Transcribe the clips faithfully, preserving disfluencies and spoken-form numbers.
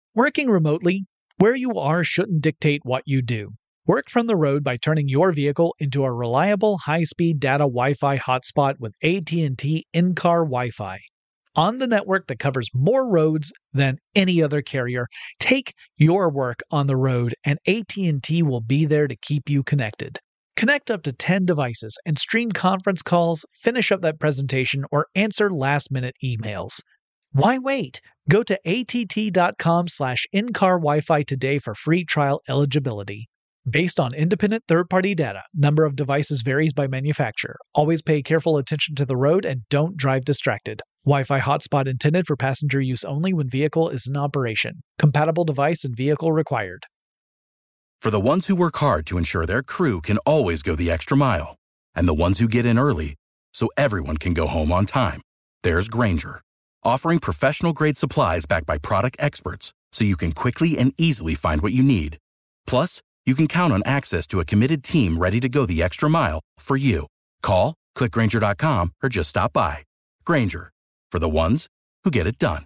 Working remotely, where you are shouldn't dictate what you do. Work from the road by turning your vehicle into a reliable high-speed data Wi-Fi hotspot with A T and T in-car Wi-Fi. On the network that covers more roads than any other carrier, take your work on the road and A T and T will be there to keep you connected. Connect up to ten devices and stream conference calls, finish up that presentation, or answer last-minute emails. Why wait? Go to att.com slash in-car Wi-Fi today for free trial eligibility. Based on independent third-party data, number of devices varies by manufacturer. Always pay careful attention to the road and don't drive distracted. Wi-Fi hotspot intended for passenger use only when vehicle is in operation. Compatible device and vehicle required. For the ones who work hard to ensure their crew can always go the extra mile, and the ones who get in early so everyone can go home on time, there's Grainger, offering professional-grade supplies backed by product experts so you can quickly and easily find what you need. Plus, you can count on access to a committed team ready to go the extra mile for you. Call, click Grainger dot com, or just stop by. Grainger, for the ones who get it done.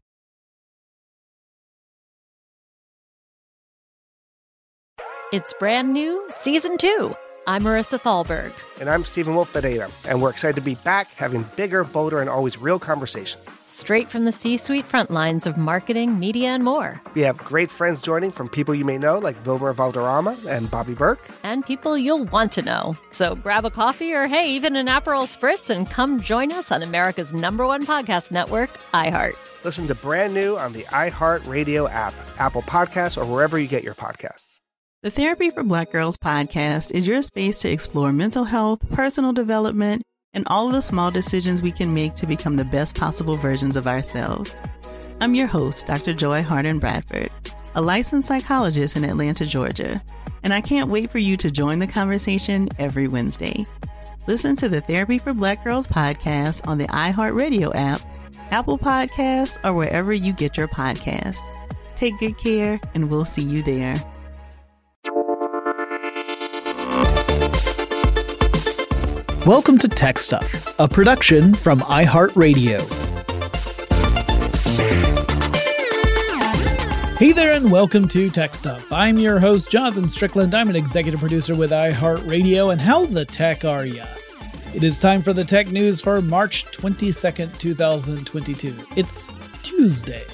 It's brand new, Season two. I'm Marissa Thalberg. And I'm Stephen Wolf Bedeta, and we're excited to be back having bigger, bolder, and always real conversations. Straight from the C-suite front lines of marketing, media, and more. We have great friends joining from people you may know, like Vilmer Valderrama and Bobby Burke. And people you'll want to know. So grab a coffee or, hey, even an Aperol Spritz and come join us on America's number one podcast network, iHeart. Listen to Brand New on the iHeart Radio app, Apple Podcasts, or wherever you get your podcasts. The Therapy for Black Girls podcast is your space to explore mental health, personal development, and all of the small decisions we can make to become the best possible versions of ourselves. I'm your host, Doctor Joy Harden Bradford, a licensed psychologist in Atlanta, Georgia, and I can't wait for you to join the conversation every Wednesday. Listen to the Therapy for Black Girls podcast on the iHeartRadio app, Apple Podcasts, or wherever you get your podcasts. Take good care, and we'll see you there. Welcome to Tech Stuff, a production from iHeartRadio. Hey there and welcome to Tech Stuff. I'm your host, Jonathan Strickland. I'm an executive producer with iHeartRadio, and how the tech are ya? It is time for the tech news for March twenty-second, twenty twenty-two. It's Tuesday.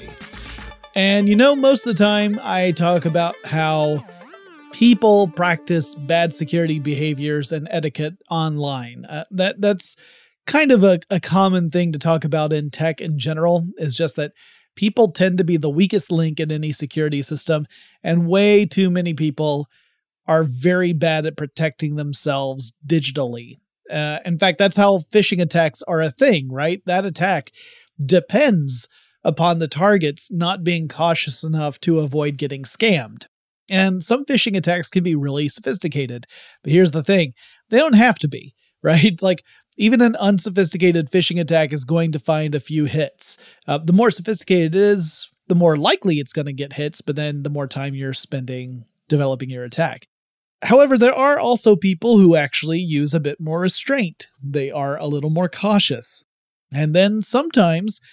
And you know, most of the time I talk about how people practice bad security behaviors and etiquette online. Uh, that that's kind of a, a common thing to talk about in tech in general, is just that people tend to be the weakest link in any security system, and way too many people are very bad at protecting themselves digitally. Uh, in fact, that's how phishing attacks are a thing, right? That attack depends upon the targets not being cautious enough to avoid getting scammed. And some phishing attacks can be really sophisticated. But here's the thing, they don't have to be, right? Like, even an unsophisticated phishing attack is going to find a few hits. Uh, the more sophisticated it is, the more likely it's going to get hits, but then the more time you're spending developing your attack. However, there are also people who actually use a bit more restraint. They are a little more cautious. And then sometimes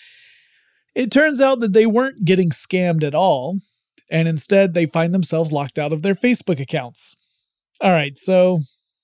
it turns out that they weren't getting scammed at all, and instead they find themselves locked out of their Facebook accounts. All right, so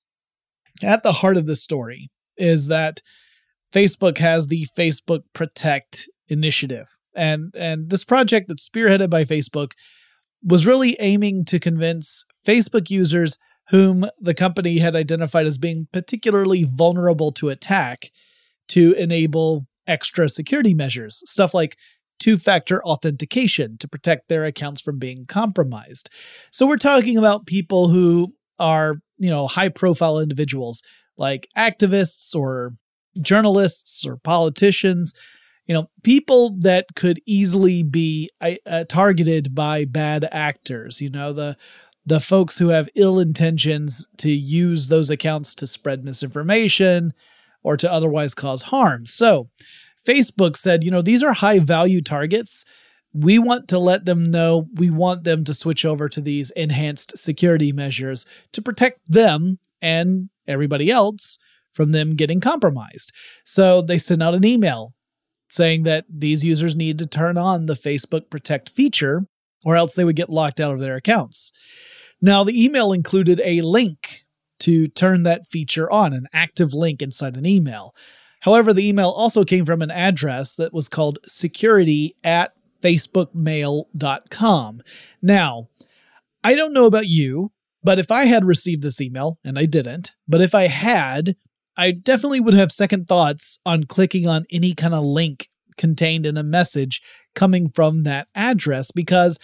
at the heart of this story is that Facebook has the Facebook Protect initiative. And, and this project that's spearheaded by Facebook was really aiming to convince Facebook users whom the company had identified as being particularly vulnerable to attack to enable extra security measures, stuff like two-factor authentication to protect their accounts from being compromised. So we're talking about people who are, you know, high-profile individuals like activists or journalists or politicians, you know, people that could easily be uh, targeted by bad actors, you know, the the folks who have ill intentions to use those accounts to spread misinformation or to otherwise cause harm. So Facebook said, you know, these are high value targets. We want to let them know we want them to switch over to these enhanced security measures to protect them and everybody else from them getting compromised. So they sent out an email saying that these users need to turn on the Facebook Protect feature or else they would get locked out of their accounts. Now, the email included a link to turn that feature on, an active link inside an email. However, the email also came from an address that was called security at facebook mail dot com. Now, I don't know about you, but if I had received this email, and I didn't, but if I had, I definitely would have second thoughts on clicking on any kind of link contained in a message coming from that address, because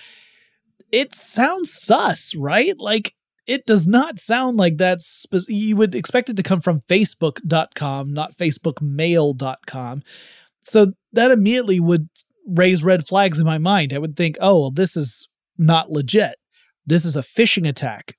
it sounds sus, right? Like, it does not sound like that's, spe- you would expect it to come from facebook dot com, not facebook mail dot com. So that immediately would raise red flags in my mind. I would think, oh, well, this is not legit. This is a phishing attack.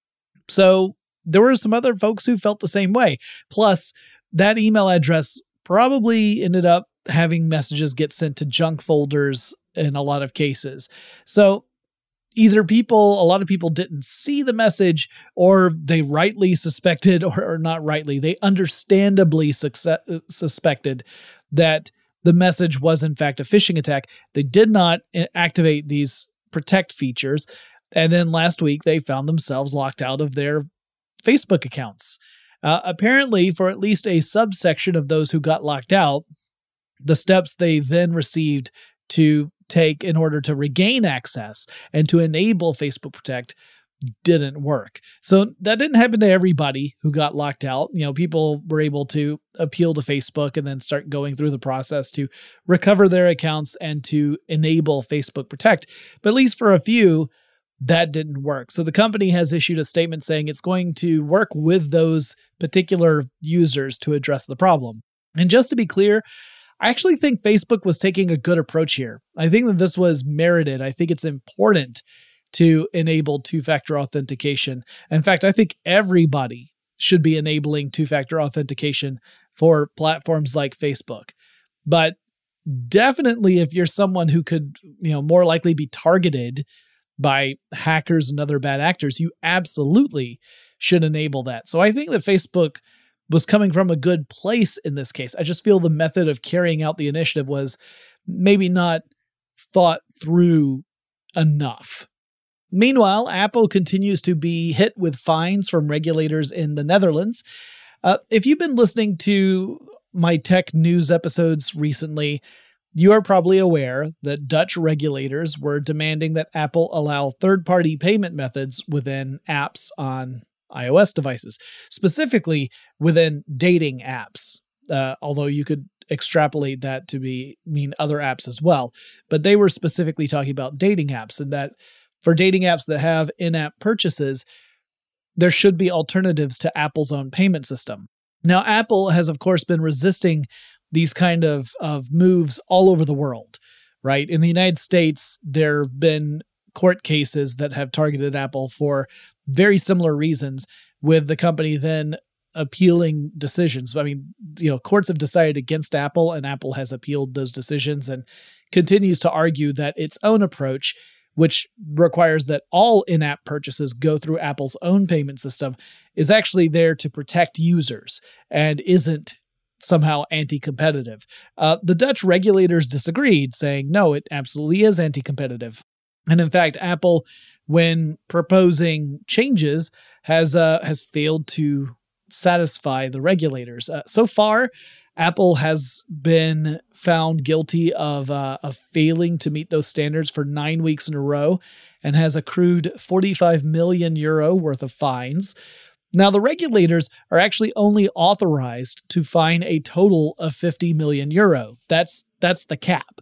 So there were some other folks who felt the same way. Plus, that email address probably ended up having messages get sent to junk folders in a lot of cases. So either people, a lot of people didn't see the message, or they rightly suspected, or, or not rightly, they understandably success, suspected that the message was in fact a phishing attack. They did not activate these protect features. And then last week, they found themselves locked out of their Facebook accounts. Uh, apparently, for at least a subsection of those who got locked out, the steps they then received to take in order to regain access and to enable Facebook Protect didn't work. So that didn't happen to everybody who got locked out. You know, people were able to appeal to Facebook and then start going through the process to recover their accounts and to enable Facebook Protect. But at least for a few, that didn't work. So the company has issued a statement saying it's going to work with those particular users to address the problem. And just to be clear, I actually think Facebook was taking a good approach here. I think that this was merited. I think it's important to enable two-factor authentication. In fact, I think everybody should be enabling two-factor authentication for platforms like Facebook. But definitely if you're someone who could, you know, more likely be targeted by hackers and other bad actors, you absolutely should enable that. So I think that Facebook was coming from a good place in this case. I just feel the method of carrying out the initiative was maybe not thought through enough. Meanwhile, Apple continues to be hit with fines from regulators in the Netherlands. Uh, if you've been listening to my tech news episodes recently, you are probably aware that Dutch regulators were demanding that Apple allow third-party payment methods within apps on iOS devices, specifically within dating apps, uh, although you could extrapolate that to be mean other apps as well. But they were specifically talking about dating apps, and that for dating apps that have in-app purchases, there should be alternatives to Apple's own payment system. Now, Apple has, of course, been resisting these kind of, of moves all over the world, right? In the United States, there have been court cases that have targeted Apple for very similar reasons, with the company then appealing decisions. I mean, you know, courts have decided against Apple, and Apple has appealed those decisions and continues to argue that its own approach, which requires that all in-app purchases go through Apple's own payment system, is actually there to protect users and isn't somehow anti-competitive. Uh, the Dutch regulators disagreed, saying, no, it absolutely is anti-competitive. And in fact, Apple, when proposing changes, has uh, has failed to satisfy the regulators. Uh, so far, Apple has been found guilty of, uh, of failing to meet those standards for nine weeks in a row and has accrued forty-five million euro worth of fines. Now, the regulators are actually only authorized to fine a total of fifty million euro. That's that's the cap.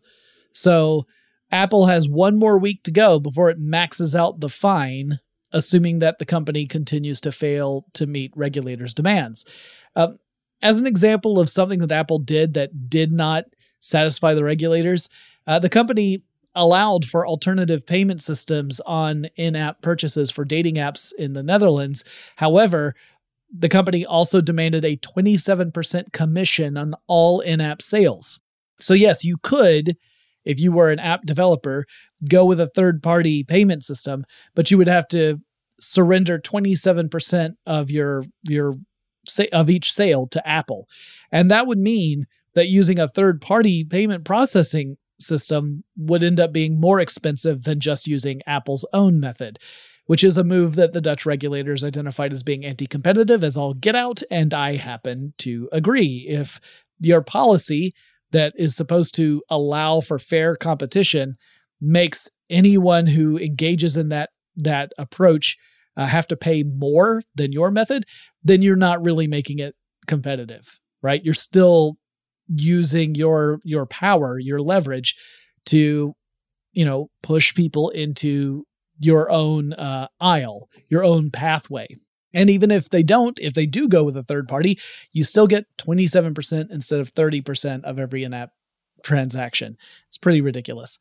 So Apple has one more week to go before it maxes out the fine, assuming that the company continues to fail to meet regulators' demands. Uh, as an example of something that Apple did that did not satisfy the regulators, uh, the company allowed for alternative payment systems on in-app purchases for dating apps in the Netherlands. However, the company also demanded a twenty-seven percent commission on all in-app sales. So yes, you could, if you were an app developer, go with a third-party payment system, but you would have to surrender twenty-seven percent of your your of each sale to Apple. And that would mean that using a third-party payment processing system would end up being more expensive than just using Apple's own method, which is a move that the Dutch regulators identified as being anti-competitive as all get out, and I happen to agree. If your policy that is supposed to allow for fair competition makes anyone who engages in that that approach uh, have to pay more than your method, then you're not really making it competitive, right? You're still using your your power, your leverage to, you know, push people into your own uh, aisle, your own pathway. And even if they don't, if they do go with a third party, you still get twenty-seven percent instead of thirty percent of every in-app transaction. It's pretty ridiculous.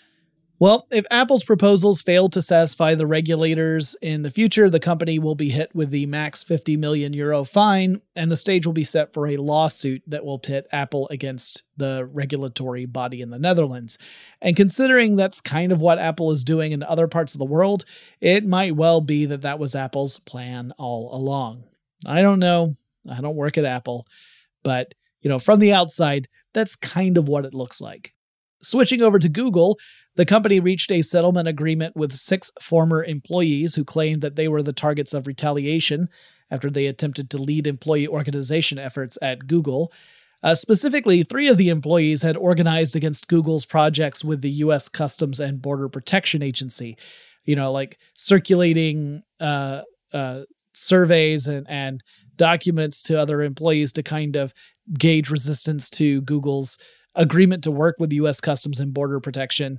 Well, if Apple's proposals fail to satisfy the regulators in the future, the company will be hit with the max fifty million euro fine, and the stage will be set for a lawsuit that will pit Apple against the regulatory body in the Netherlands. And considering that's kind of what Apple is doing in other parts of the world, it might well be that that was Apple's plan all along. I don't know. I don't work at Apple, but, you know, from the outside, that's kind of what it looks like. Switching over to Google, the company reached a settlement agreement with six former employees who claimed that they were the targets of retaliation after they attempted to lead employee organization efforts at Google. Uh, specifically, three of the employees had organized against Google's projects with the U S Customs and Border Protection Agency, you know, like circulating uh, uh, surveys and, and documents to other employees to kind of gauge resistance to Google's agreement to work with U S Customs and Border Protection.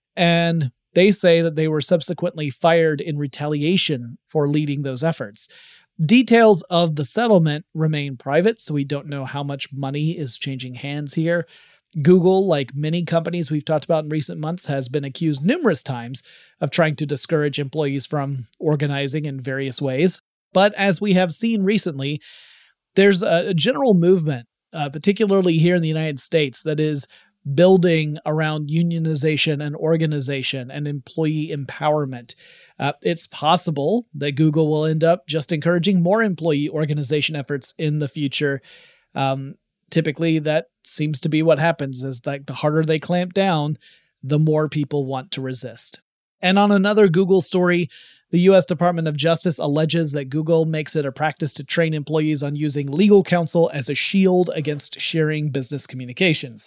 And they say that they were subsequently fired in retaliation for leading those efforts. Details of the settlement remain private, so we don't know how much money is changing hands here. Google, like many companies we've talked about in recent months, has been accused numerous times of trying to discourage employees from organizing in various ways. But as we have seen recently, there's a general movement, uh, particularly here in the United States, that is building around unionization and organization and employee empowerment. Uh, it's possible that Google will end up just encouraging more employee organization efforts in the future. Um, typically, that seems to be what happens, is that the harder they clamp down, the more people want to resist. And on another Google story, the U S Department of Justice alleges that Google makes it a practice to train employees on using legal counsel as a shield against sharing business communications.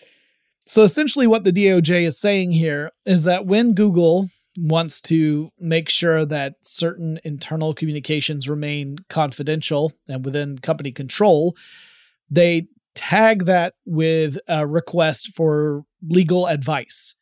So essentially what the D O J is saying here is that when Google wants to make sure that certain internal communications remain confidential and within company control, they tag that with a request for legal advice.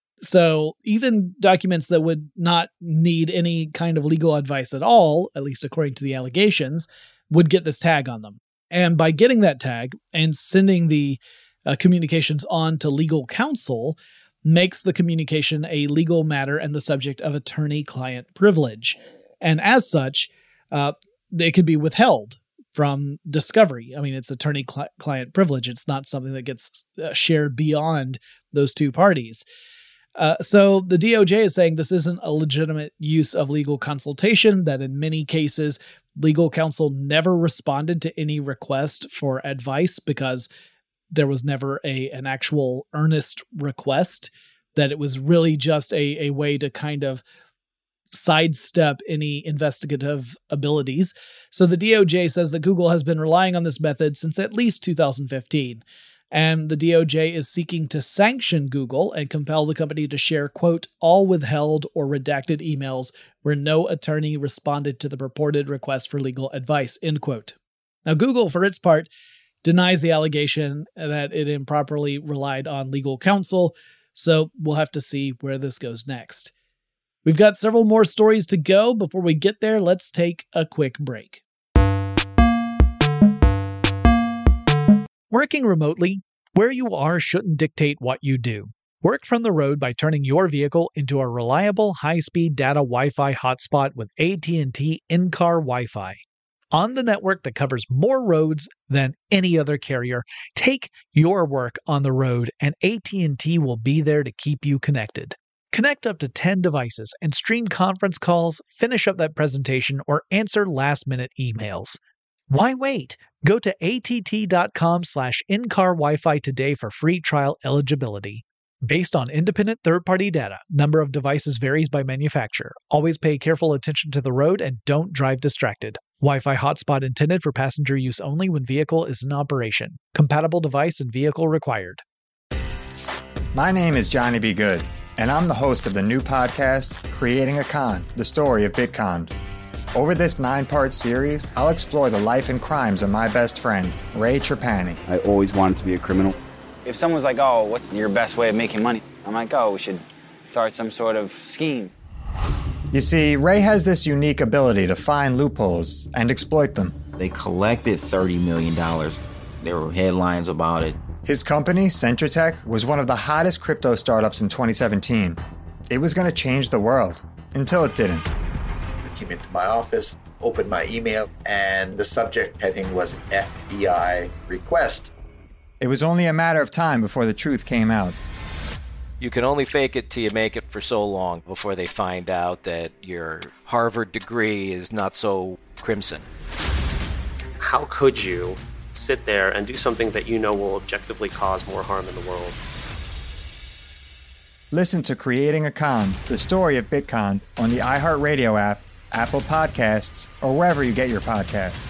So even documents that would not need any kind of legal advice at all, at least according to the allegations, would get this tag on them. And by getting that tag and sending the Uh, communications on to legal counsel makes the communication a legal matter and the subject of attorney-client privilege. And as such, uh, they could be withheld from discovery. I mean, it's attorney-client privilege. It's not something that gets uh, shared beyond those two parties. Uh, so the D O J is saying this isn't a legitimate use of legal consultation, that in many cases, legal counsel never responded to any request for advice because there was never a an actual earnest request, that it was really just a, a way to kind of sidestep any investigative abilities. So the D O J says that Google has been relying on this method since at least two thousand fifteen. And the D O J is seeking to sanction Google and compel the company to share, quote, all withheld or redacted emails where no attorney responded to the purported request for legal advice, end quote. Now, Google, for its part, denies the allegation that it improperly relied on legal counsel, so we'll have to see where this goes next. We've got several more stories to go. Before we get there, let's take a quick break. Working remotely, where you are shouldn't dictate what you do. Work from the road by turning your vehicle into a reliable, high-speed data Wi-Fi hotspot with A T and T in-car Wi-Fi. On the network that covers more roads than any other carrier, take your work on the road and A T and T will be there to keep you connected. Connect up to ten devices and stream conference calls, finish up that presentation, or answer last-minute emails. Why wait? Go to att.com slash in-car Wi-Fi today for free trial eligibility. Based on independent third-party data, number of devices varies by manufacturer. Always pay careful attention to the road and don't drive distracted. Wi-Fi hotspot intended for passenger use only when vehicle is in operation. Compatible device and vehicle required. My name is Johnny B. Good, and I'm the host of the new podcast, Creating a Con, the story of Bitcon. Over this nine-part series, I'll explore the life and crimes of my best friend, Ray Trapani. I always wanted to be a criminal. If someone's like, oh, what's your best way of making money? I'm like, oh, we should start some sort of scheme. You see, Ray has this unique ability to find loopholes and exploit them. They collected thirty million dollars. There were headlines about it. His company, Centratech, was one of the hottest crypto startups in twenty seventeen. It was going to change the world, until it didn't. I came into my office, opened my email, and the subject heading was F B I request. It was only a matter of time before the truth came out. You can only fake it till you make it for so long before they find out that your Harvard degree is not so crimson. How could you sit there and do something that you know will objectively cause more harm in the world? Listen to Creating a Con, the story of Bitcon, on the iHeartRadio app, Apple Podcasts, or wherever you get your podcasts.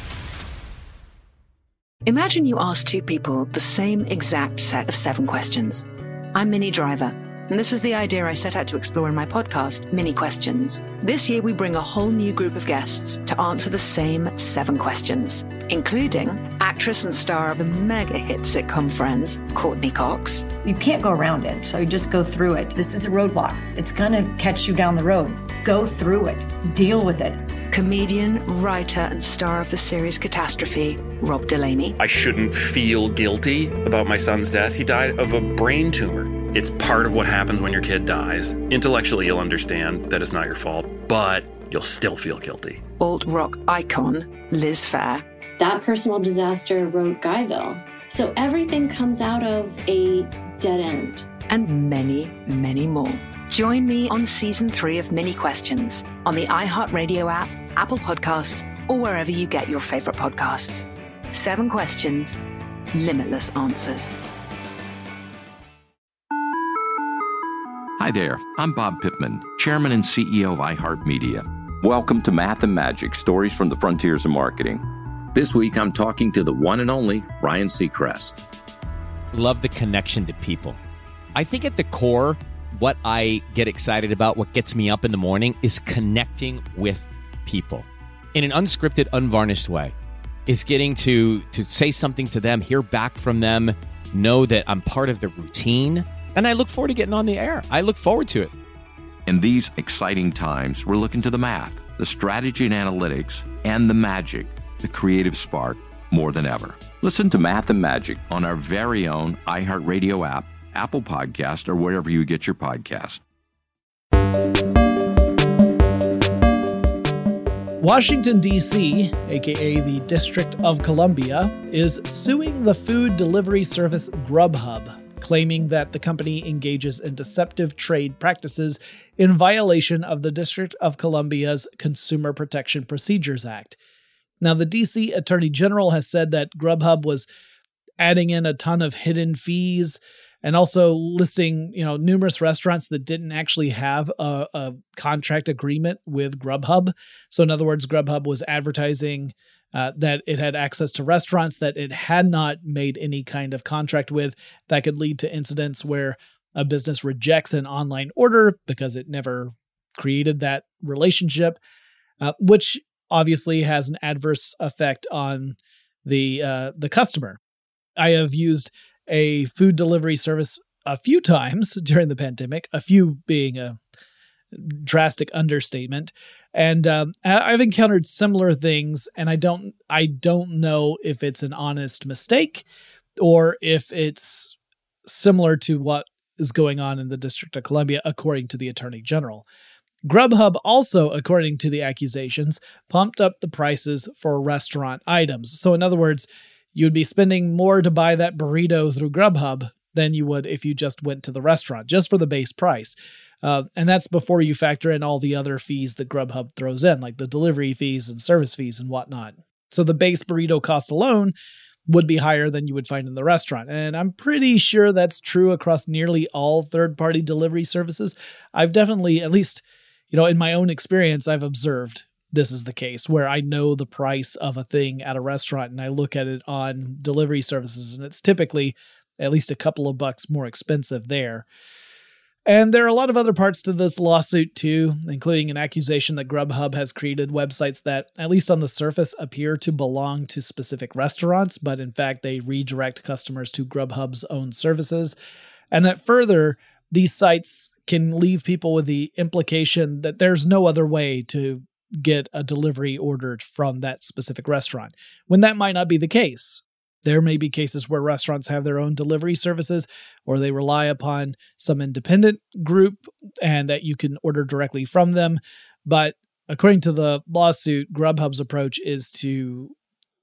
Imagine you ask two people the same exact set of seven questions. I'm Minnie Driver, and this was the idea I set out to explore in my podcast, Mini Questions. This year, we bring a whole new group of guests to answer the same seven questions, including actress and star of the mega-hit sitcom Friends, Courtney Cox. You can't go around it, so you just go through it. This is a roadblock. It's going to catch you down the road. Go through it. Deal with it. Comedian, writer, and star of the series Catastrophe, Rob Delaney. I shouldn't feel guilty about my son's death. He died of a brain tumor. It's part of what happens when your kid dies. Intellectually, you'll understand that it's not your fault, but you'll still feel guilty. Alt-rock icon, Liz Phair. That personal disaster wrote Guyville. So everything comes out of a dead end. And many, many more. Join me on season three of Mini Questions on the iHeartRadio app, Apple Podcasts, or wherever you get your favorite podcasts. Seven questions, limitless answers. Hi there, I'm Bob Pittman, Chairman and C E O of iHeartMedia. Welcome to Math and Magic, Stories from the Frontiers of Marketing. This week, I'm talking to the one and only Ryan Seacrest. Love the connection to people. I think at the core, what I get excited about, what gets me up in the morning, is connecting with people in an unscripted, unvarnished way. Is getting to to say something to them, hear back from them, know that I'm part of the routine, and I look forward to getting on the air. I look forward to it. In these exciting times, we're looking to the math, the strategy and analytics, and the magic, the creative spark, more than ever. Listen to Math and Magic on our very own iHeartRadio app, Apple Podcast, or wherever you get your podcast. Washington, D C, aka the District of Columbia, is suing the food delivery service Grubhub, claiming that the company engages in deceptive trade practices in violation of the District of Columbia's Consumer Protection Procedures Act. Now, the D C Attorney General has said that Grubhub was adding in a ton of hidden fees and also listing, you know, numerous restaurants that didn't actually have a, a contract agreement with Grubhub. So in other words, Grubhub was advertising uh, that it had access to restaurants that it had not made any kind of contract with. That could lead to incidents where a business rejects an online order because it never created that relationship, uh, which obviously has an adverse effect on the uh, the customer. I have used a food delivery service a few times during the pandemic, a few being a drastic understatement. And um, I've encountered similar things, and I don't I don't know if it's an honest mistake or if it's similar to what is going on in the District of Columbia, according to the Attorney General. Grubhub also, according to the accusations, pumped up the prices for restaurant items. So in other words, you would be spending more to buy that burrito through Grubhub than you would if you just went to the restaurant, just for the base price. Uh, and that's before you factor in all the other fees that Grubhub throws in, like the delivery fees and service fees and whatnot. So the base burrito cost alone would be higher than you would find in the restaurant. And I'm pretty sure that's true across nearly all third-party delivery services. I've definitely, at least, you know, in my own experience, I've observed this is the case where I know the price of a thing at a restaurant and I look at it on delivery services, and it's typically at least a couple of bucks more expensive there. And there are a lot of other parts to this lawsuit too, including an accusation that Grubhub has created websites that, at least on the surface, appear to belong to specific restaurants, but in fact they redirect customers to Grubhub's own services. And that further, these sites can leave people with the implication that there's no other way to get a delivery ordered from that specific restaurant, when that might not be the case. There may be cases where restaurants have their own delivery services, or they rely upon some independent group and that you can order directly from them. But according to the lawsuit, Grubhub's approach is to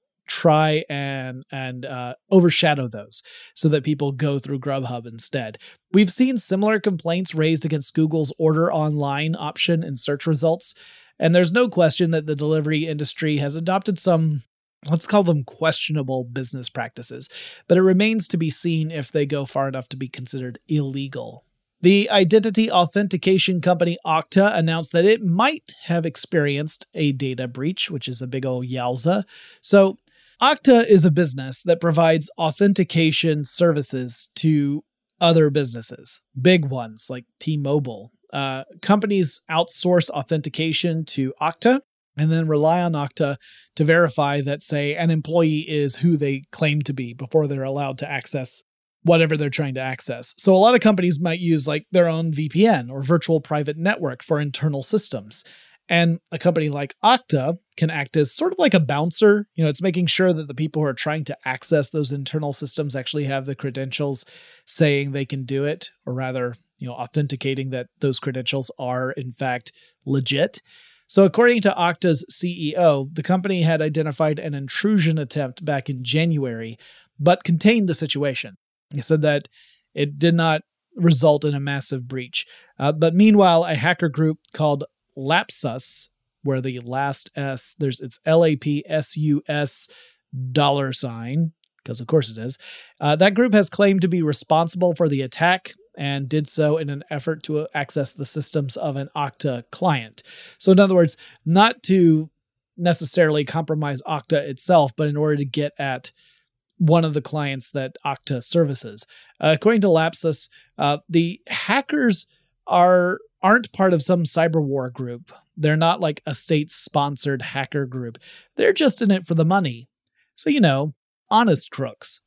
try and and uh, overshadow those so that people go through Grubhub instead. We've seen similar complaints raised against Google's order online option in search results. And there's no question that the delivery industry has adopted some, let's call them questionable business practices, but it remains to be seen if they go far enough to be considered illegal. The identity authentication company Okta announced that it might have experienced a data breach, which is a big old yowza. So Okta is a business that provides authentication services to other businesses, big ones like T-Mobile. Uh, companies outsource authentication to Okta and then rely on Okta to verify that, say, an employee is who they claim to be before they're allowed to access whatever they're trying to access. So a lot of companies might use like their own V P N or virtual private network for internal systems. And a company like Okta can act as sort of like a bouncer. You know, it's making sure that the people who are trying to access those internal systems actually have the credentials saying they can do it, or rather, you know, authenticating that those credentials are in fact legit. So according to Okta's C E O, the company had identified an intrusion attempt back in January, but contained the situation. He said that it did not result in a massive breach. Uh, but meanwhile, a hacker group called Lapsus, where the last S, there's it's L A P S U S dollar sign, because of course it is. Uh, that group has claimed to be responsible for the attack and did so in an effort to access the systems of an Okta client. So in other words, not to necessarily compromise Okta itself, but in order to get at one of the clients that Okta services. Uh, according to Lapsus, uh, the hackers are aren't part of some cyber war group. They're not like a state-sponsored hacker group. They're just in it for the money. So, you know, honest crooks.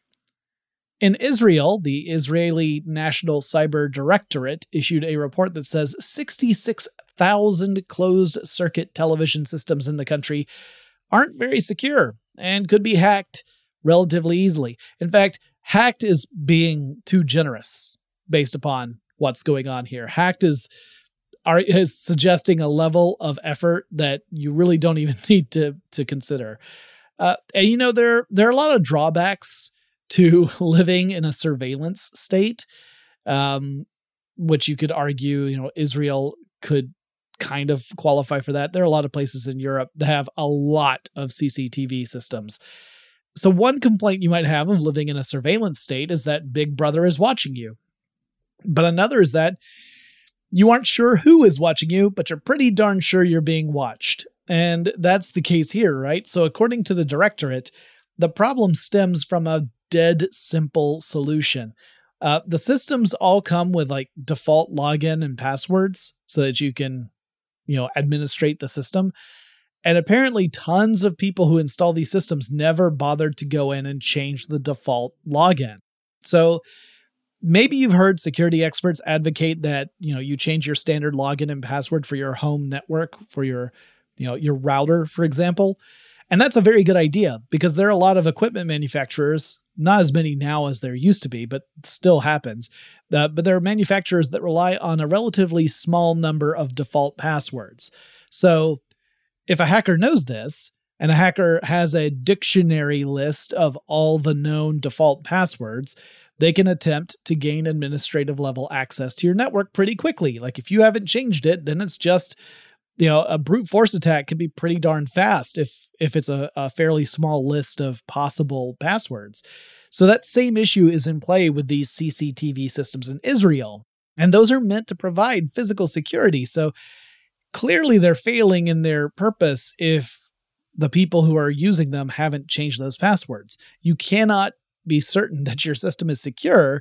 In Israel, the Israeli National Cyber Directorate issued a report that says sixty-six thousand closed-circuit television systems in the country aren't very secure and could be hacked relatively easily. In fact, hacked is being too generous based upon what's going on here. Hacked is are is suggesting a level of effort that you really don't even need to to consider. Uh, and you know, there there are a lot of drawbacks to living in a surveillance state, um, which you could argue, you know, Israel could kind of qualify for that. There are a lot of places in Europe that have a lot of C C T V systems. So one complaint you might have of living in a surveillance state is that Big Brother is watching you. But another is that you aren't sure who is watching you, but you're pretty darn sure you're being watched. And that's the case here, right? So according to the directorate, the problem stems from a dead simple solution. Uh, the systems all come with like default login and passwords so that you can, you know, administrate the system. And apparently tons of people who install these systems never bothered to go in and change the default login. So maybe you've heard security experts advocate that, you know, you change your standard login and password for your home network, for your, you know, your router, for example. And that's a very good idea because there are a lot of equipment manufacturers, not as many now as there used to be, but still happens. Uh, but there are manufacturers that rely on a relatively small number of default passwords. So if a hacker knows this, and a hacker has a dictionary list of all the known default passwords, they can attempt to gain administrative level access to your network pretty quickly. Like if you haven't changed it, then it's just, you know, a brute force attack can be pretty darn fast if if it's a, a fairly small list of possible passwords. So that same issue is in play with these C C T V systems in Israel. And those are meant to provide physical security. So clearly they're failing in their purpose if the people who are using them haven't changed those passwords. You cannot be certain that your system is secure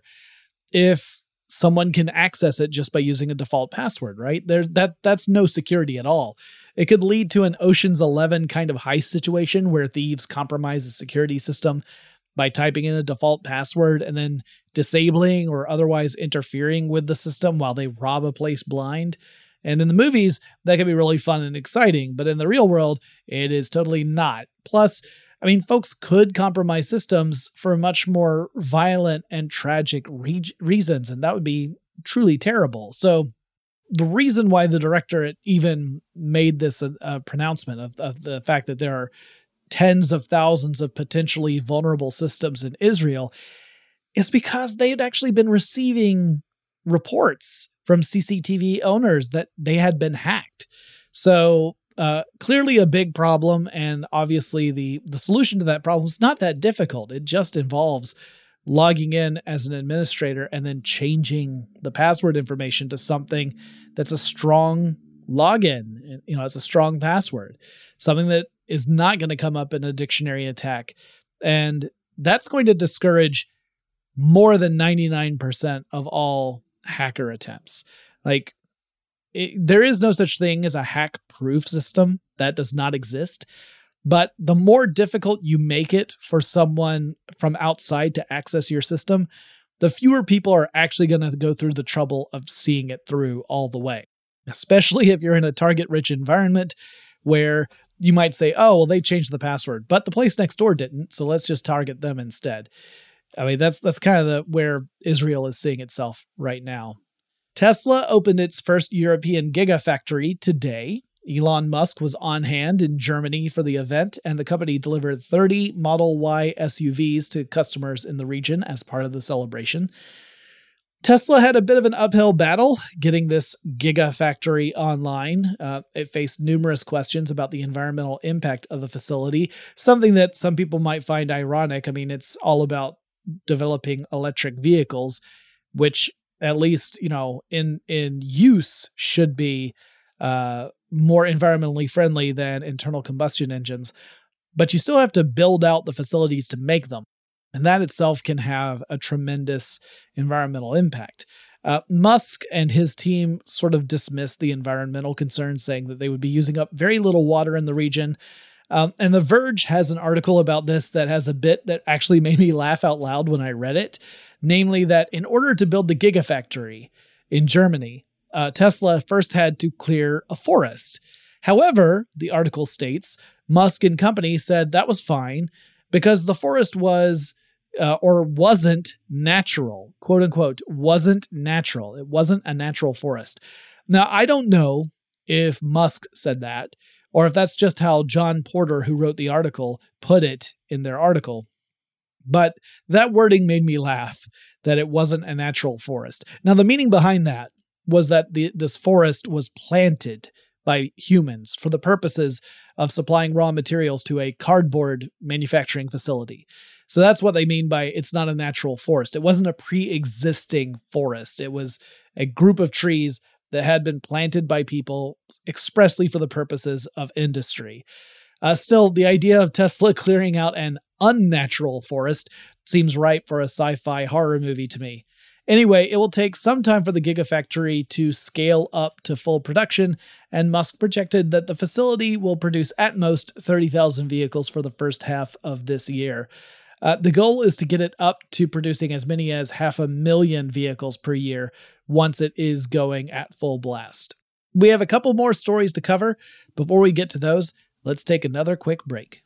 if someone can access it just by using a default password, right? There, that that's no security at all. It could lead to an Ocean's Eleven kind of heist situation where thieves compromise the security system by typing in a default password and then disabling or otherwise interfering with the system while they rob a place blind. And in the movies, that can be really fun and exciting, but in the real world, it is totally not. Plus, I mean, folks could compromise systems for much more violent and tragic re- reasons, and that would be truly terrible. So the reason why the director even made this a, a pronouncement of, of the fact that there are tens of thousands of potentially vulnerable systems in Israel is because they had actually been receiving reports from C C T V owners that they had been hacked. So uh, clearly a big problem, and obviously the, the solution to that problem is not that difficult. It just involves logging in as an administrator and then changing the password information to something that's a strong login, you know, it's a strong password, something that is not going to come up in a dictionary attack. And that's going to discourage more than ninety-nine percent of all hacker attempts. Like, it, there is no such thing as a hack-proof system. That does not exist. But the more difficult you make it for someone from outside to access your system, the fewer people are actually going to go through the trouble of seeing it through all the way. Especially if you're in a target-rich environment where you might say, oh, well, they changed the password, but the place next door didn't, so let's just target them instead. I mean, that's that's kind of the where Israel is seeing itself right now. Tesla opened its first European Gigafactory today. Elon Musk was on hand in Germany for the event, and the company delivered thirty Model Y S U Vs to customers in the region as part of the celebration. Tesla had a bit of an uphill battle getting this Gigafactory online. Uh, it faced numerous questions about the environmental impact of the facility, something that some people might find ironic. I mean, it's all about developing electric vehicles, which at least, you know, in, in use should be uh, more environmentally friendly than internal combustion engines. But you still have to build out the facilities to make them. And that itself can have a tremendous environmental impact. Uh, Musk and his team sort of dismissed the environmental concerns, saying that they would be using up very little water in the region. Um, and The Verge has an article about this that has a bit that actually made me laugh out loud when I read it. Namely that in order to build the Gigafactory in Germany, uh, Tesla first had to clear a forest. However, the article states, Musk and company said that was fine because the forest was Uh, or wasn't natural, quote unquote, wasn't natural. It wasn't a natural forest. Now, I don't know if Musk said that, or if that's just how John Porter, who wrote the article, put it in their article. But that wording made me laugh, that it wasn't a natural forest. Now, the meaning behind that was that the, this forest was planted by humans for the purposes of supplying raw materials to a cardboard manufacturing facility. So that's what they mean by it's not a natural forest. It wasn't a pre-existing forest. It was a group of trees that had been planted by people expressly for the purposes of industry. Uh, still, the idea of Tesla clearing out an unnatural forest seems ripe for a sci-fi horror movie to me. Anyway, it will take some time for the Gigafactory to scale up to full production, and Musk projected that the facility will produce at most thirty thousand vehicles for the first half of this year. Uh, the goal is to get it up to producing as many as half a million vehicles per year once it is going at full blast. We have a couple more stories to cover. Before we get to those, let's take another quick break.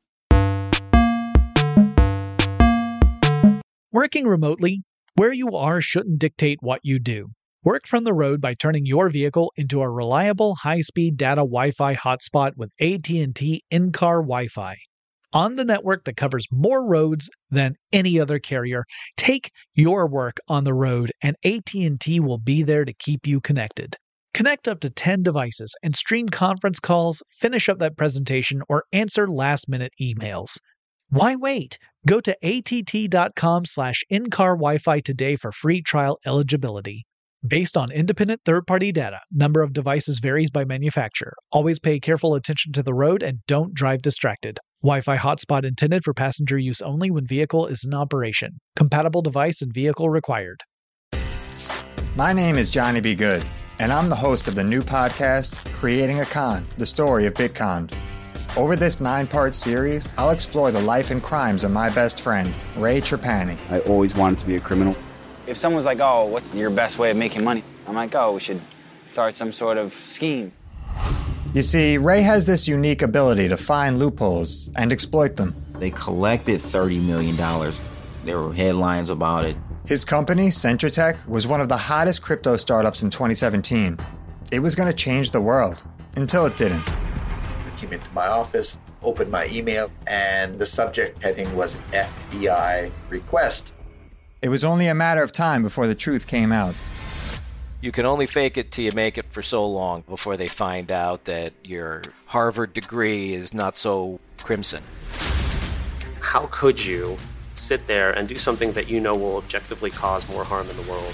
Working remotely, where you are shouldn't dictate what you do. Work from the road by turning your vehicle into a reliable, high-speed data Wi-Fi hotspot with A T and T in-car Wi-Fi. On the network that covers more roads than any other carrier, take your work on the road and A T and T will be there to keep you connected. Connect up to ten devices and stream conference calls, finish up that presentation, or answer last-minute emails. Why wait? Go to att.com slash in-car Wi-Fi today for free trial eligibility. Based on independent third-party data, number of devices varies by manufacturer. Always pay careful attention to the road and don't drive distracted. Wi-Fi hotspot intended for passenger use only when vehicle is in operation. Compatible device and vehicle required. My name is Johnny B. Good, and I'm the host of the new podcast, Creating a Con, the story of Bitcon. Over this nine-part series, I'll explore the life and crimes of my best friend, Ray Trapani. I always wanted to be a criminal. If someone's like, oh, what's your best way of making money? I'm like, oh, we should start some sort of scheme. You see, Ray has this unique ability to find loopholes and exploit them. They collected thirty million dollars. There were headlines about it. His company, Centratech, was one of the hottest crypto startups in twenty seventeen. It was going to change the world, until it didn't. I came into my office, opened my email, and the subject heading was F B I request. It was only a matter of time before the truth came out. You can only fake it till you make it for so long before they find out that your Harvard degree is not so crimson. How could you sit there and do something that you know will objectively cause more harm in the world?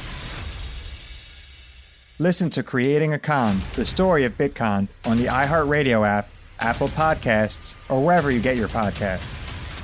Listen to Creating a Con, the story of Bitcon, on the iHeartRadio app, Apple Podcasts, or wherever you get your podcasts.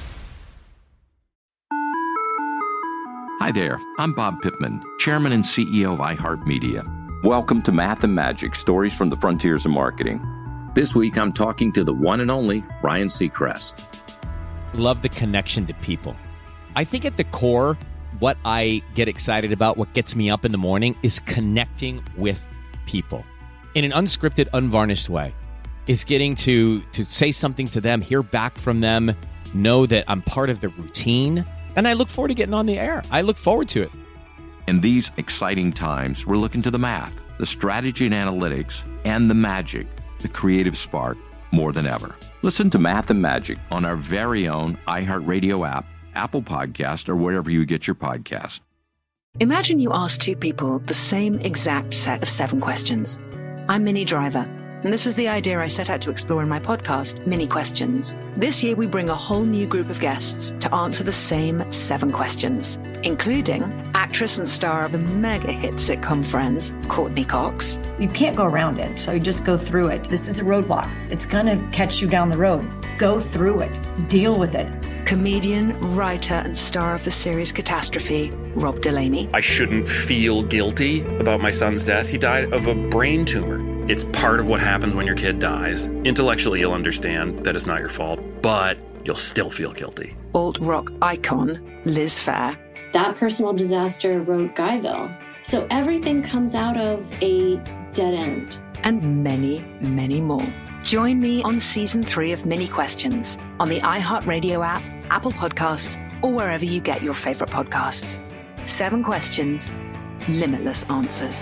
Hi there, I'm Bob Pittman, Chairman and C E O of iHeartMedia. Welcome to Math and Magic, Stories from the Frontiers of Marketing. This week I'm talking to the one and only Ryan Seacrest. Love the connection to people. I think at the core, what I get excited about, what gets me up in the morning, is connecting with people in an unscripted, unvarnished way. Is getting to to say something to them, hear back from them, know that I'm part of the routine. And I look forward to getting on the air. I look forward to it. In these exciting times, we're looking to the math, the strategy and analytics, and the magic, the creative spark, more than ever. Listen to Math and Magic on our very own iHeartRadio app, Apple Podcast, or wherever you get your podcast. Imagine you ask two people the same exact set of seven questions. I'm Minnie Driver, and this was the idea I set out to explore in my podcast, Mini Questions. This year, we bring a whole new group of guests to answer the same seven questions, including actress and star of the mega hit sitcom Friends, Courtney Cox. You can't go around it, so you just go through it. This is a roadblock. It's going to catch you down the road. Go through it. Deal with it. Comedian, writer, and star of the series Catastrophe, Rob Delaney. I shouldn't feel guilty about my son's death. He died of a brain tumor. It's part of what happens when your kid dies. Intellectually, you'll understand that it's not your fault, but you'll still feel guilty. Alt-rock icon, Liz Phair. That personal disaster wrote Guyville. So everything comes out of a dead end. And many, many more. Join me on season three of Mini Questions on the iHeartRadio app, Apple Podcasts, or wherever you get your favorite podcasts. Seven questions, limitless answers.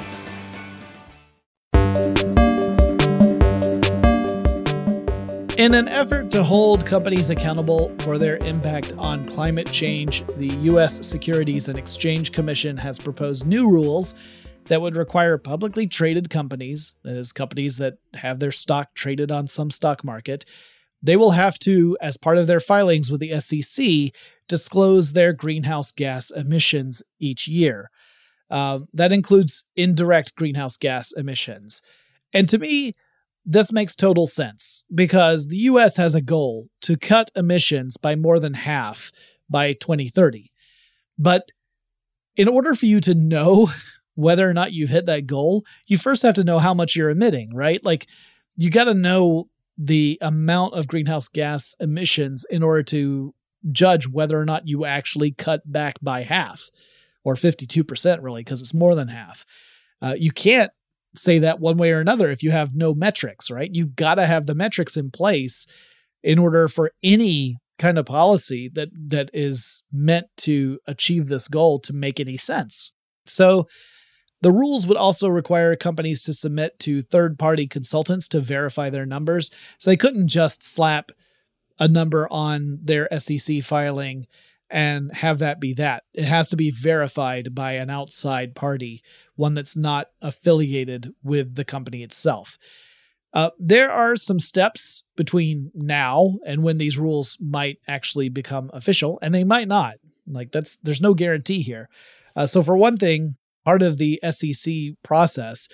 In an effort to hold companies accountable for their impact on climate change, the U S Securities and Exchange Commission has proposed new rules that would require publicly traded companies, that is, companies that have their stock traded on some stock market, they will have to, as part of their filings with the S E C, disclose their greenhouse gas emissions each year. Um, that includes indirect greenhouse gas emissions. And to me, this makes total sense because the U S has a goal to cut emissions by more than half by twenty thirty. But in order for you to know whether or not you've hit that goal, you first have to know how much you're emitting, right? Like, you got to know the amount of greenhouse gas emissions in order to judge whether or not you actually cut back by half, or fifty-two percent really, because it's more than half. Uh, you can't say that one way or another if you have no metrics, right? You've got to have the metrics in place in order for any kind of policy that that is meant to achieve this goal to make any sense. So the rules would also require companies to submit to third-party consultants to verify their numbers. So they couldn't just slap a number on their S E C filing and have that be that. It has to be verified by an outside party, one that's not affiliated with the company itself. Uh, there are some steps between now and when these rules might actually become official, and they might not. Like that's there's no guarantee here. Uh, so for one thing, part of the S E C process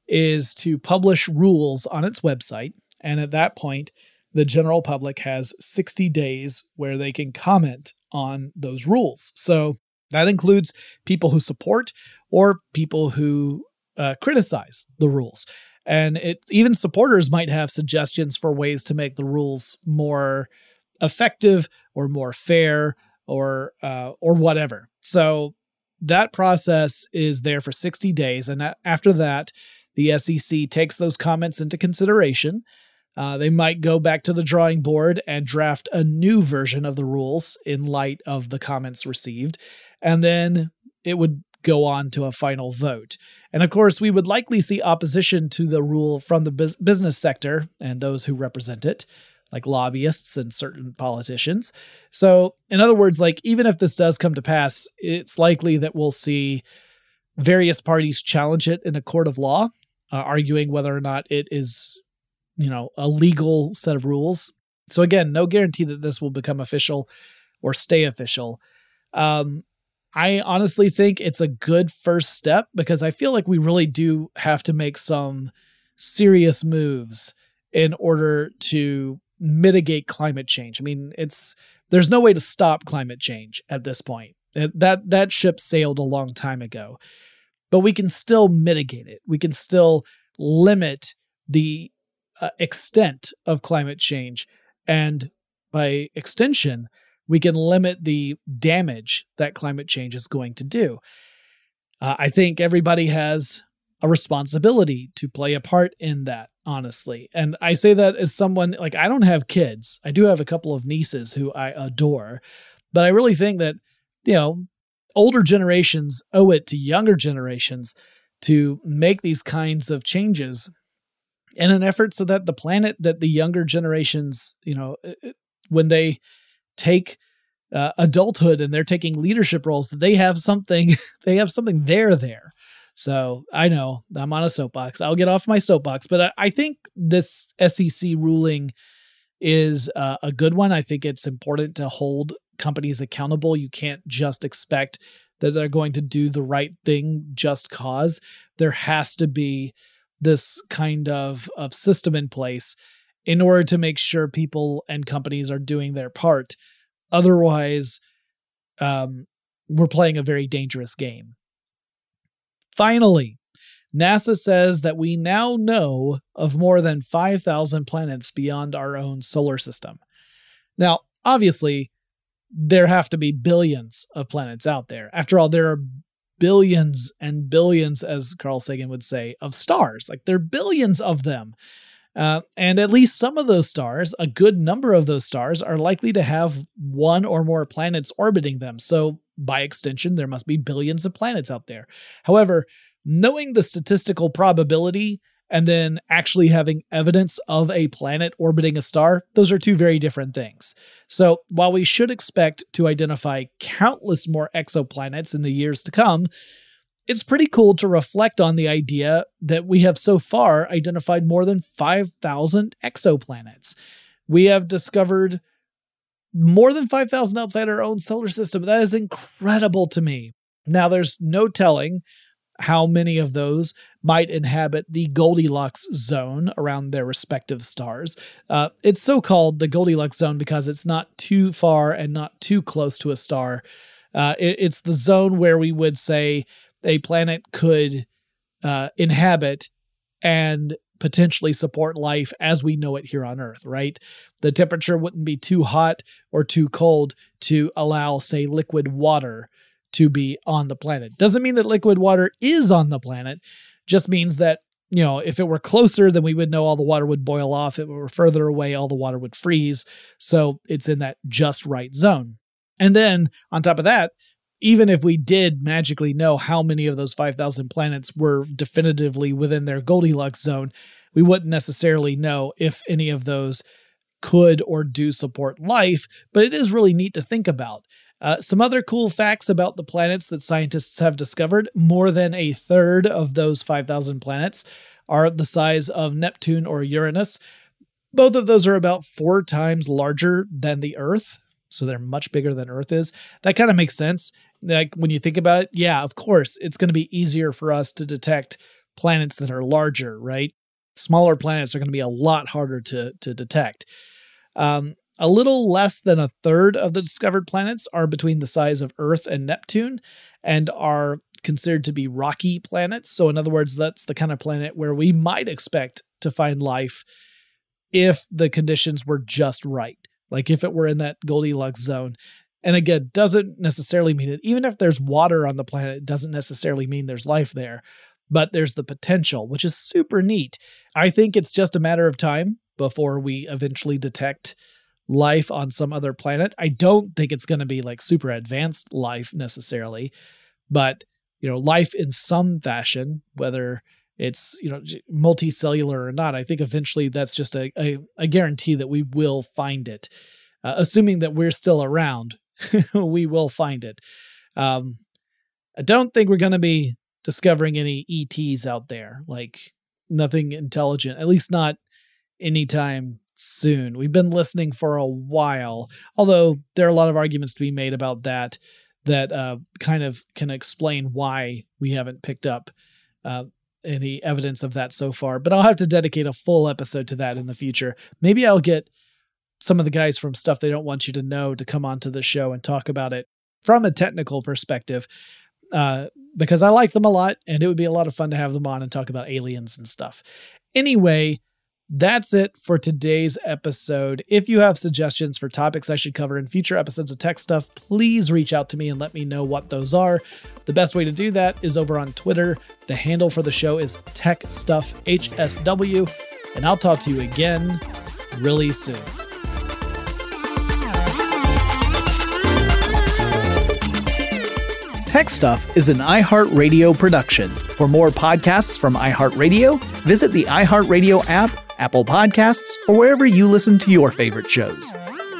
is to publish rules on its website, and at that point, the general public has sixty days where they can comment on those rules. So that includes people who support or people who uh, criticize the rules. And it even supporters might have suggestions for ways to make the rules more effective or more fair or uh, or whatever. So that process is there for sixty days. And after that, the S E C takes those comments into consideration. Uh, they might go back to the drawing board and draft a new version of the rules in light of the comments received. And then it would go on to a final vote. And of course, we would likely see opposition to the rule from the bus- business sector and those who represent it, like lobbyists and certain politicians. So in other words, like even if this does come to pass, it's likely that we'll see various parties challenge it in a court of law, uh, arguing whether or not it is, you know, a legal set of rules. So again, no guarantee that this will become official or stay official. Um, I honestly think it's a good first step because I feel like we really do have to make some serious moves in order to mitigate climate change. I mean, it's there's no way to stop climate change at this point. It, that that ship sailed a long time ago. But we can still mitigate it. We can still limit the uh, extent of climate change, and by extension, we can limit the damage that climate change is going to do. Uh, I think everybody has a responsibility to play a part in that, honestly. And I say that as someone, like, I don't have kids. I do have a couple of nieces who I adore. But I really think that, you know, older generations owe it to younger generations to make these kinds of changes in an effort so that the planet that the younger generations, you know, when they take uh, adulthood and they're taking leadership roles, that they have something, they have something there there. So I know I'm on a soapbox. I'll get off my soapbox, but I, I think this S E C ruling is uh, a good one. I think it's important to hold companies accountable. You can't just expect that they're going to do the right thing just cause. There has to be this kind of, of system in place in order to make sure people and companies are doing their part. Otherwise, um, we're playing a very dangerous game. Finally, NASA says that we now know of more than five thousand planets beyond our own solar system. Now, obviously, there have to be billions of planets out there. After all, there are billions and billions, as Carl Sagan would say, of stars. Like, there are billions of them. Uh, and at least some of those stars, a good number of those stars, are likely to have one or more planets orbiting them. So by extension, there must be billions of planets out there. However, knowing the statistical probability and then actually having evidence of a planet orbiting a star, those are two very different things. So while we should expect to identify countless more exoplanets in the years to come, it's pretty cool to reflect on the idea that we have so far identified more than five thousand exoplanets. We have discovered more than five thousand outside our own solar system. That is incredible to me. Now, there's no telling how many of those might inhabit the Goldilocks zone around their respective stars. Uh, it's so called the Goldilocks zone because it's not too far and not too close to a star. Uh, it, it's the zone where we would say a planet could uh, inhabit and potentially support life as we know it here on Earth, right? The temperature wouldn't be too hot or too cold to allow, say, liquid water to be on the planet. Doesn't mean that liquid water is on the planet, just means that, you know, if it were closer, then we would know all the water would boil off. If it were further away, all the water would freeze. So it's in that just right zone. And then on top of that, even if we did magically know how many of those five thousand planets were definitively within their Goldilocks zone, we wouldn't necessarily know if any of those could or do support life, but it is really neat to think about. Uh, some other cool facts about the planets that scientists have discovered: more than a third of those five thousand planets are the size of Neptune or Uranus. Both of those are about four times larger than the Earth, so they're much bigger than Earth is. That kind of makes sense. Like when you think about it, yeah, of course, it's going to be easier for us to detect planets that are larger, right? Smaller planets are going to be a lot harder to, to detect. Um, a little less than a third of the discovered planets are between the size of Earth and Neptune and are considered to be rocky planets. So in other words, that's the kind of planet where we might expect to find life if the conditions were just right. Like if it were in that Goldilocks zone. And again, doesn't necessarily mean it. Even if there's water on the planet, it doesn't necessarily mean there's life there. But there's the potential, which is super neat. I think it's just a matter of time before we eventually detect life on some other planet. I don't think it's going to be like super advanced life necessarily, but you know, life in some fashion, whether it's, you know, multicellular or not, I think eventually that's just a, a, a guarantee that we will find it. Uh, assuming that we're still around, we will find it. Um, I don't think we're going to be discovering any E Ts out there, like nothing intelligent, at least not anytime soon. We've been listening for a while, although there are a lot of arguments to be made about that, that uh, kind of can explain why we haven't picked up uh, any evidence of that so far. But I'll have to dedicate a full episode to that in the future. Maybe I'll get some of the guys from Stuff They Don't Want You to Know to come onto the show and talk about it from a technical perspective, uh, because I like them a lot, and it would be a lot of fun to have them on and talk about aliens and stuff. Anyway, that's it for today's episode. If you have suggestions for topics I should cover in future episodes of Tech Stuff, please reach out to me and let me know what those are. The best way to do that is over on Twitter. The handle for the show is Tech Stuff H S W, and I'll talk to you again really soon. Tech Stuff is an iHeartRadio production. For more podcasts from iHeartRadio, visit the iHeartRadio app, Apple Podcasts, or wherever you listen to your favorite shows.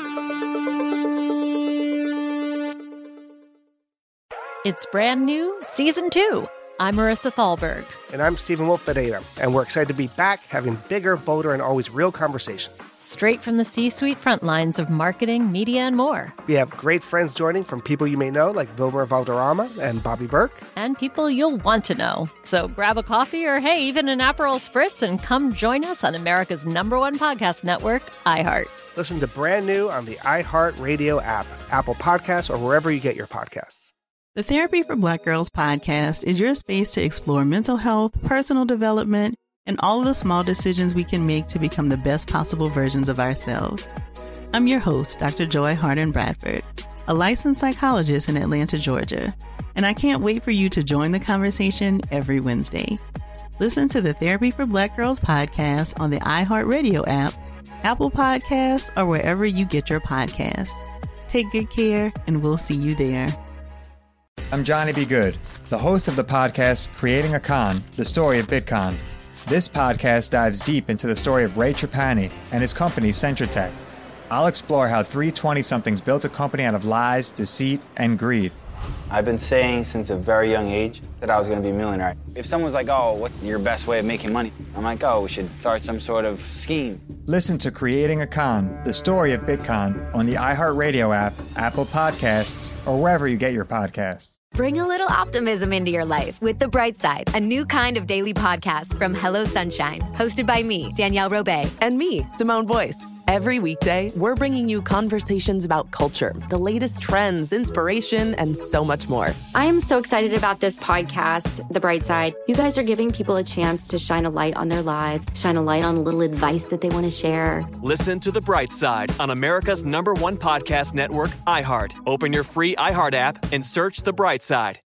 It's brand new, season two. I'm Marissa Thalberg. And I'm Stephen Wolf Pereira, and we're excited to be back having bigger, bolder, and always real conversations. Straight from the C-suite front lines of marketing, media, and more. We have great friends joining from people you may know, like Wilmer Valderrama and Bobby Burke. And people you'll want to know. So grab a coffee or, hey, even an Aperol Spritz and come join us on America's number one podcast network, iHeart. Listen to Brand New on the iHeartRadio app, Apple Podcasts, or wherever you get your podcasts. The Therapy for Black Girls podcast is your space to explore mental health, personal development, and all of the small decisions we can make to become the best possible versions of ourselves. I'm your host, Doctor Joy Harden Bradford, a licensed psychologist in Atlanta, Georgia, and I can't wait for you to join the conversation every Wednesday. Listen to the Therapy for Black Girls podcast on the iHeartRadio app, Apple Podcasts, or wherever you get your podcasts. Take good care, and we'll see you there. I'm Johnny B. Good, the host of the podcast Creating a Con, the story of Bitcoin. This podcast dives deep into the story of Ray Trapani and his company Centratech. I'll explore how three twenty-somethings built a company out of lies, deceit, and greed. I've been saying since a very young age that I was going to be a millionaire. If someone's like, oh, what's your best way of making money? I'm like, oh, we should start some sort of scheme. Listen to Creating a Con, the story of Bitcoin on the iHeartRadio app, Apple Podcasts, or wherever you get your podcasts. Bring a little optimism into your life with The Bright Side, a new kind of daily podcast from Hello Sunshine, hosted by me, Danielle Robay. And me, Simone Boyce. Every weekday, we're bringing you conversations about culture, the latest trends, inspiration, and so much more. I am so excited about this podcast, The Bright Side. You guys are giving people a chance to shine a light on their lives, shine a light on a little advice that they want to share. Listen to The Bright Side on America's number one podcast network, iHeart. Open your free iHeart app and search The Bright Side.